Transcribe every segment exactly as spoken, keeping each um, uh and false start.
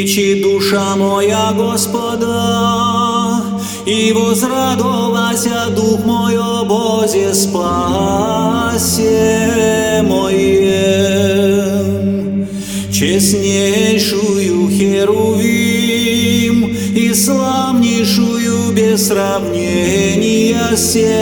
величит душа моя Господа, и возрадовался дух мой о Бозе спасе моем. Честнейшую Херувим и славнейшую без сравнения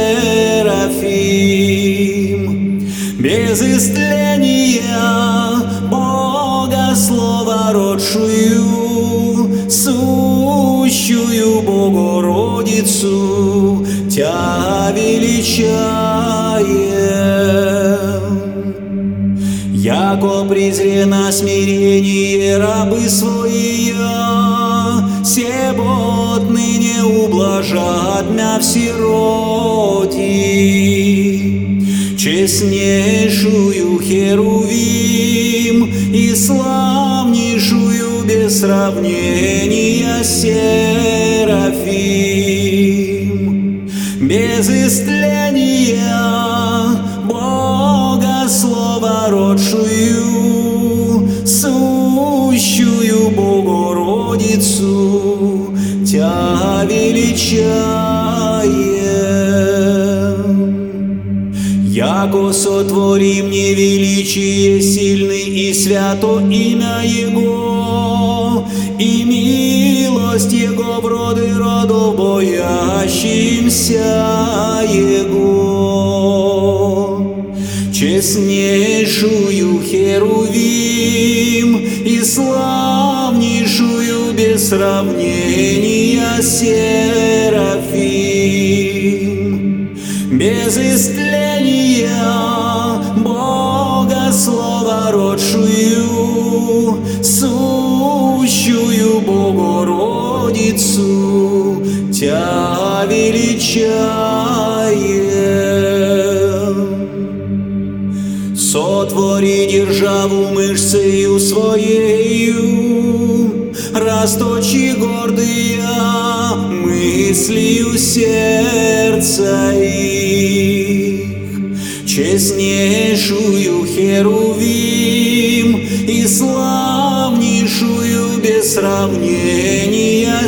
Серафим, без истления Бога Слова родшую, сущую Богородицу Тя величаем. Яко презрено смирение рабы свои, себо отныне ублажат мя в сироти. Честнейшую Херувим и славнейшую без сравнения Серафим, без истления Бога Слова родшую, сущую Богородицу Тя величаем. Яко сотвори мне величие сильный и свято имя Его, и милость Его в роды родов боящимся Его. Честнейшую Херувим и славнейшую без сравнения Серафим, без истления Бога Слова родшую, сущую Богородицу Тя величаем. Сотвори державу мышцею своею, расточи гордые мыслью сердца их. Честнейшую Херувим и славнейшую без сравнения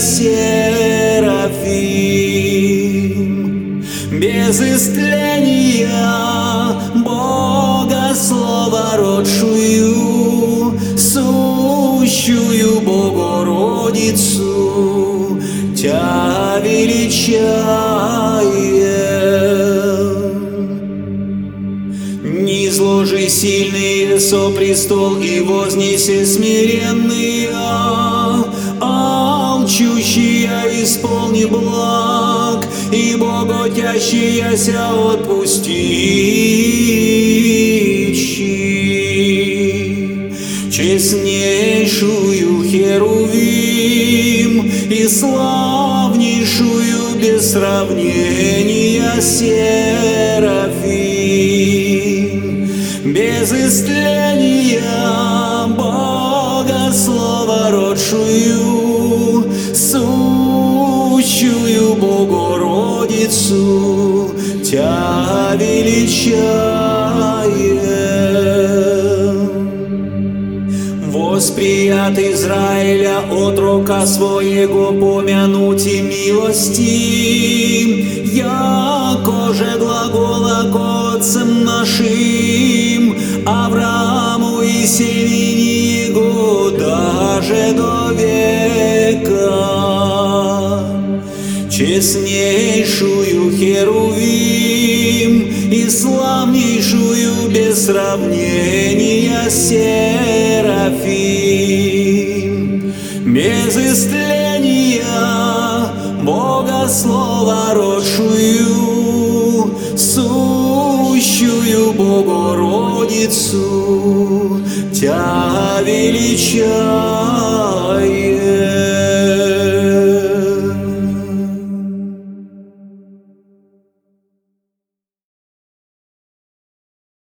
Серафим, без истления Бога Слова родшую, сущую Богородицу Тя величаем. Низложи сильные со престол и вознесе смиренные, алчущие исполни благ и боготящиеся отпустичи. Честнейшую Херувим и славнейшую без сравнения Серафим, без истления Бога Слова родшую, сущую Богородицу Тя величаем. Восприят Израиля отрока своего помянуть и милости, яко же глагола к отцам нашим, Аврааму и семени его даже до века. Честнейшую Херувим и славнейшую без сравнения Серафим, без истления Бога Слова родшую, сущую Богородицу Тя величаем.